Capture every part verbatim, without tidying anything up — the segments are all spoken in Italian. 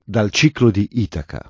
Dal ciclo di Itaca.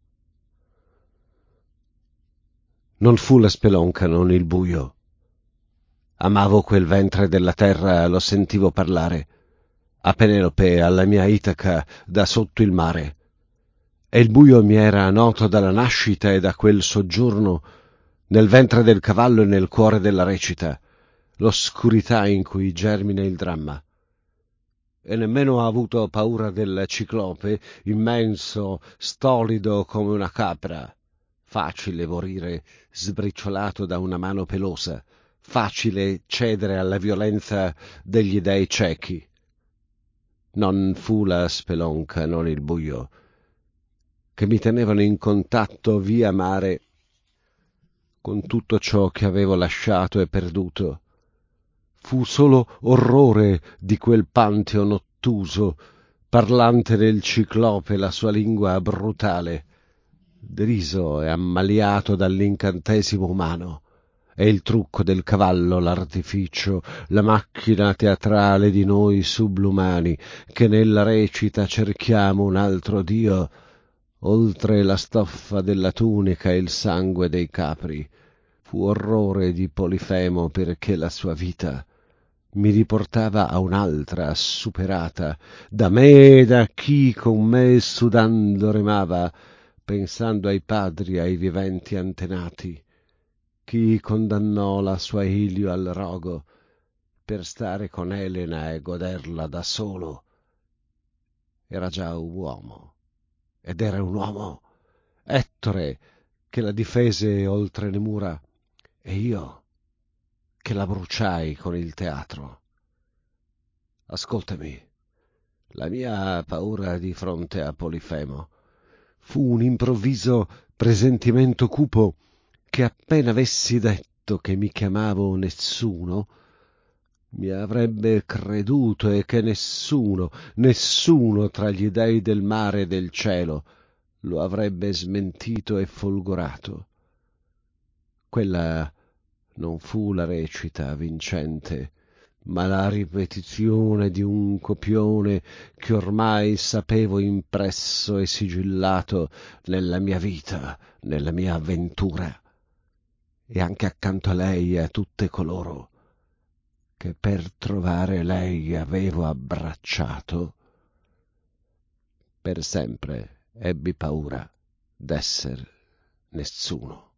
Non fu la spelonca, non il buio. Amavo quel ventre della terra, lo sentivo parlare. A Penelope, alla mia Itaca, da sotto il mare. E il buio mi era noto dalla nascita e da quel soggiorno nel ventre del cavallo e nel cuore della recita, l'oscurità in cui germina il dramma. E nemmeno ho avuto paura del ciclope, immenso, stolido come una capra. Facile morire sbriciolato da una mano pelosa, facile cedere alla violenza degli dei ciechi. Non fu la spelonca, non il buio, che mi tenevano in contatto via mare con tutto ciò che avevo lasciato e perduto. Fu solo orrore di quel pantheon ottuso, parlante del ciclope, la sua lingua brutale, deriso e ammaliato dall'incantesimo umano, e il trucco del cavallo, l'artificio, la macchina teatrale di noi sublumani, che nella recita cerchiamo un altro Dio, oltre la stoffa della tunica e il sangue dei capri. Fu orrore di Polifemo perché la sua vita mi riportava a un'altra superata, da me e da chi con me sudando remava, pensando ai padri, ai viventi antenati. Chi condannò la sua Ilio al rogo per stare con Elena e goderla da solo. Era già un uomo, ed era un uomo, Ettore, che la difese oltre le mura, e io che la bruciai con il teatro. Ascoltami, la mia paura di fronte a Polifemo fu un improvviso presentimento cupo che appena avessi detto che mi chiamavo Nessuno, mi avrebbe creduto e che nessuno, nessuno tra gli dei del mare e del cielo lo avrebbe smentito e folgorato. Quella non fu la recita vincente, ma la ripetizione di un copione che ormai sapevo impresso e sigillato nella mia vita, nella mia avventura, e anche accanto a lei e a tutte coloro che per trovare lei avevo abbracciato, per sempre ebbi paura d'esser nessuno.